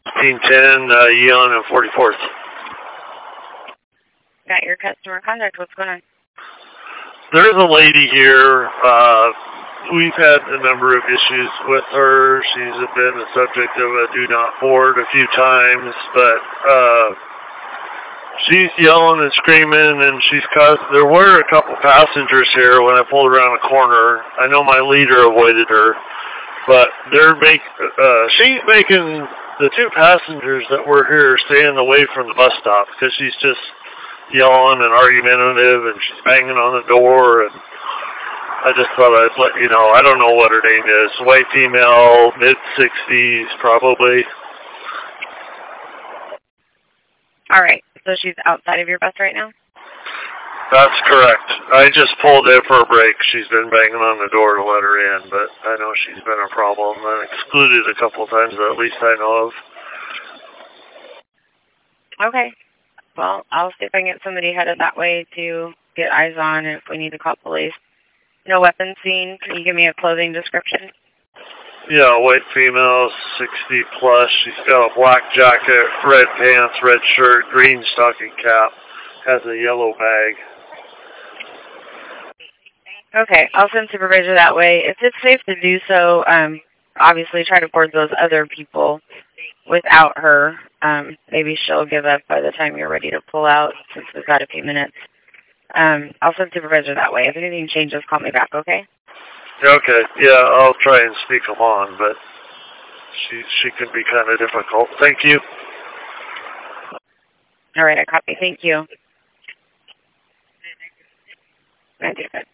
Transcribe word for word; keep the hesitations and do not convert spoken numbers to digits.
fifteen ten, uh, Yeon and forty-fourth. Got your customer contact. What's going on? There's a lady here. Uh, we've had a number of issues with her. She's been the subject of a do not board a few times, but uh, she's yelling and screaming, and she's caused. There were a couple passengers here when I pulled around a corner. I know my leader avoided her, but they're make. Uh, she's making the two passengers that were here staying away from the bus stop because she's just yelling and argumentative, and she's banging on the door, and I just thought I'd let you know. I don't know what her name is. White female, mid-sixties, probably. All right. So she's outside of your bus right now? That's correct. I just pulled in for a break. She's been banging on the door to let her in, but I know she's been a problem. I'm excluded a couple of times, at least I know of. Okay. Well, I'll see if I can get somebody headed that way to get eyes on if we need to call police. No weapons seen. Can you give me a clothing description? Yeah, white female, sixty plus. She's got a black jacket, red pants, red shirt, green stocking cap. Has a yellow bag. Okay, I'll send supervisor that way. If it's safe to do so, um, obviously try to board those other people without her. Um, maybe she'll give up by the time you're ready to pull out, since we've got a few minutes. Um, I'll send supervisor that way. If anything changes, call me back, okay? Okay, yeah, I'll try and speak them on, but she she can be kind of difficult. Thank you. All right, I copy. Thank you. I do.